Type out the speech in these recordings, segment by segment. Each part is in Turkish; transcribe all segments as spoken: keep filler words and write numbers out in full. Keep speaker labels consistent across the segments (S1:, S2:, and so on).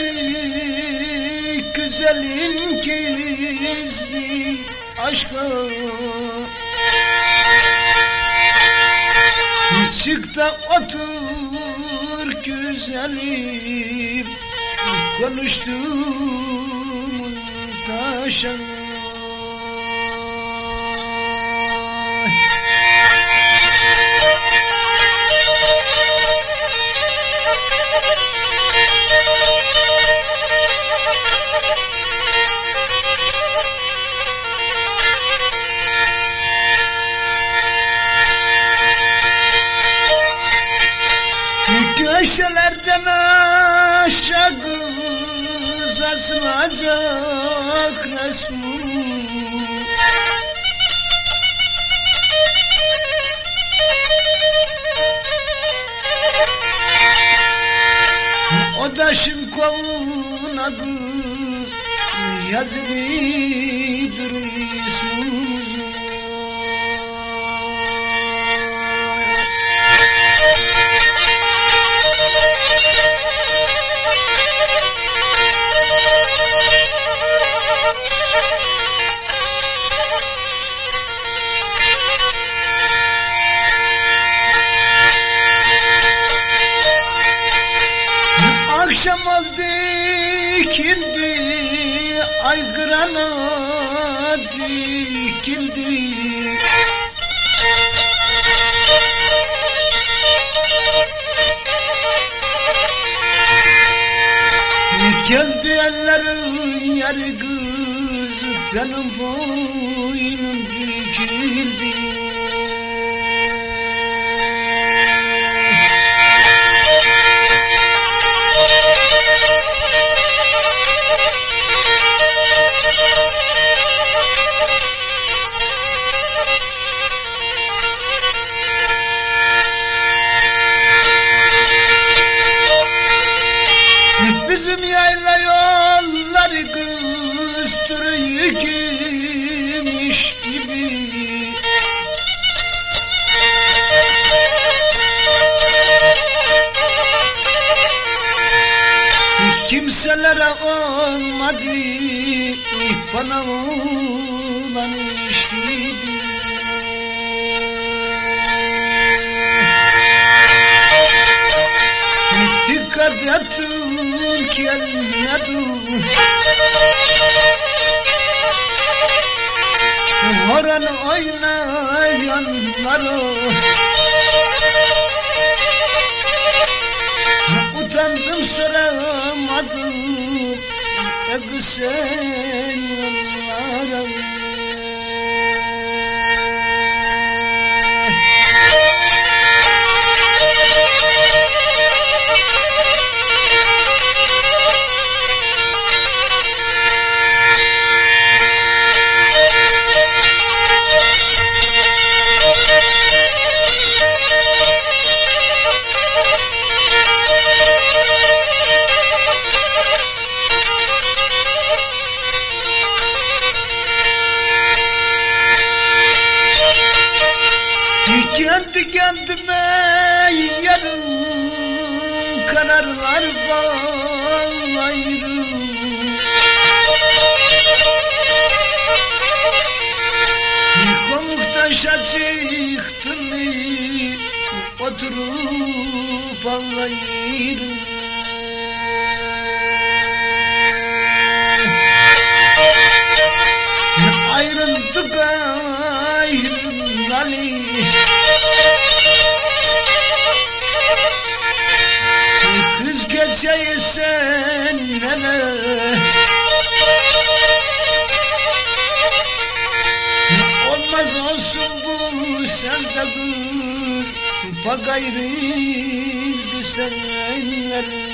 S1: güzelin gizli aşkı. Çık da otur güzelim, konuştuğumun taşa. Köşelerden aşağı saçılacak resmim. O daşın kovunadı yazılıdır ismim. Akşam oldu ikindi, aygırana dikildi. Geldi ellerin yarı kız, benim boynum dikildi. Bizim yayla yolları kıstırıyor gümüş gibi. Kimselere olmadı bana olan iş gibi. Dikkat ettim gelmedim, horon oynayanlara utandım soramadım, e sen onlara. Kendi kendime yarım kararlar bağlayırım. Komuktaşa çıktım mı oturup ağlayırım. Ayrıldık ayrılalı, kız geçeyim senlere. Olmaz olsun bu sende dur, bak ayrıldı senlere.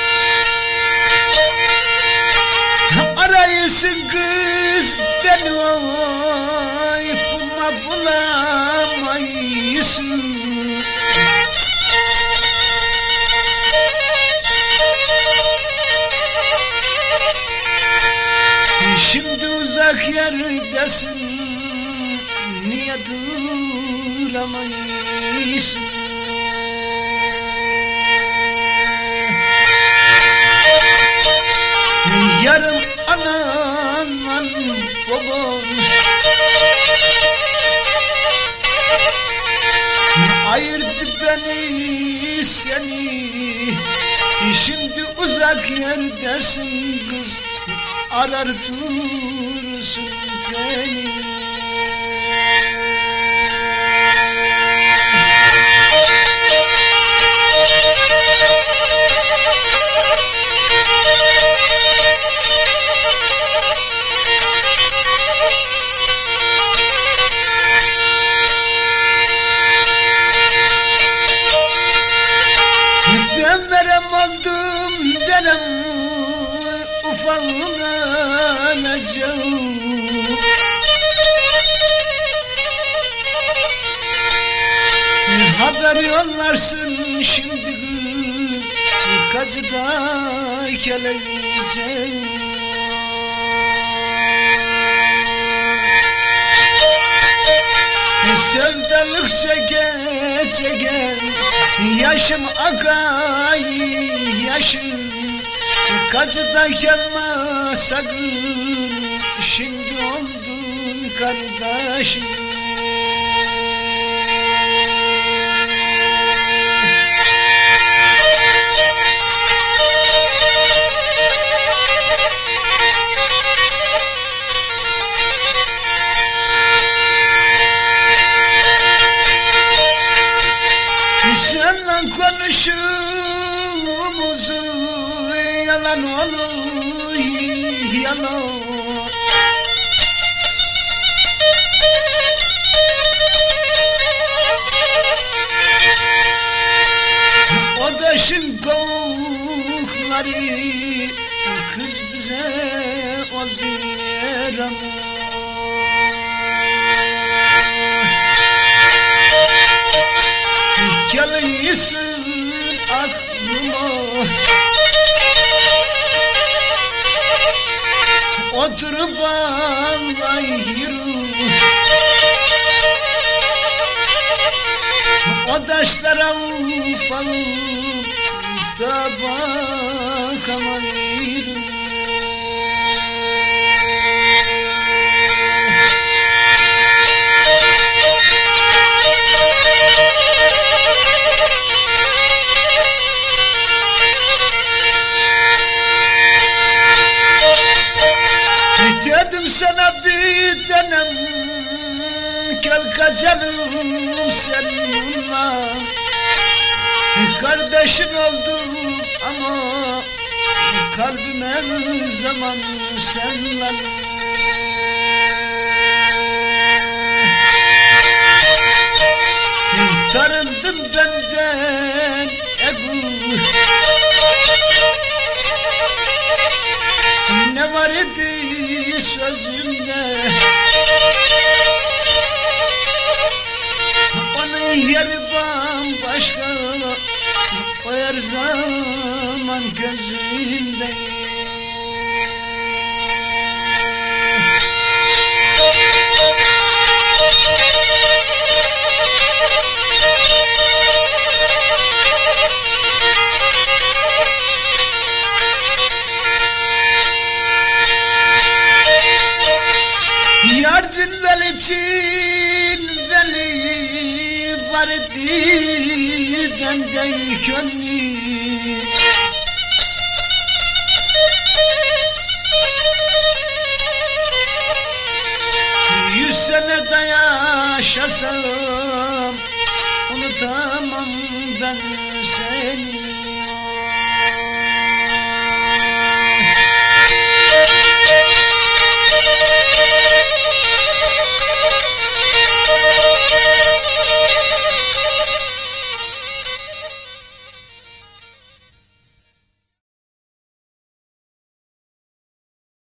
S1: Arayısın kız beni bulamayısın. Şimdi uzak yerdesin, niye duramayısın? Yarım anan, baban ayırdı beni seni. Şimdi uzak yerdesin kız, arar dursun beni. Ben verem aldım denem ufağına alacağım. Haber yollarsın şimdi kazıda geleceğim. Sevdalık çeke çeke yaşım akay yaşım. Kazıda gelme sakın, şimdi oldun kardeşim. Seninle konuştuğumuzu yalan olur, yalan. Odaşın kovukları kız bize oldu yaram. Geliyorsun aklıma, oturup ağlayırım. O taşlara ufalıp da bakamayırım. Dedim sana bir tanem, gel kaçalım seninle. Kardeşin oldum ama kalbim her zaman seninle. Sarıldım benden Ebu, ne var idi sözümde, onun yeri bambaşka, o her zaman gözümde. Yar cinveli cinveli vardı bende gönlü. Yüz sene de yaşasam unutamam ben seni.